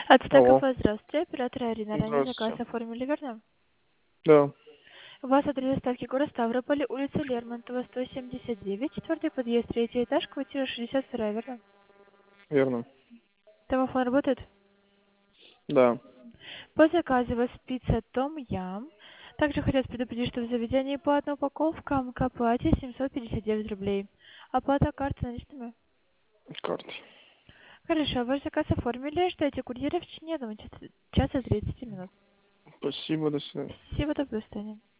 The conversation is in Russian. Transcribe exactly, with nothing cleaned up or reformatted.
Ацтек Алло. кафе, здравствуйте. Оператор Арина. Ранее заказ Здравствуйте. оформили, верно? Да, У вас адрес доставки город Ставрополь, улица Лермонтова, сто семьдесят девять, четвертый подъезд, третий этаж, квартира шестьдесят два, верно? верно. Домофон работает? Да. По заказу у вас пицца Том Ям. Также хотят предупредить, что в заведении по одной упаковкам к оплате семьсот пятьдесят девять рублей. Оплата карты наличными? Карта. Хорошо, ваш заказ оформили. Ждайте курьера в течение одного часа часа тридцати минут. Спасибо, до свидания. Спасибо, до свидания.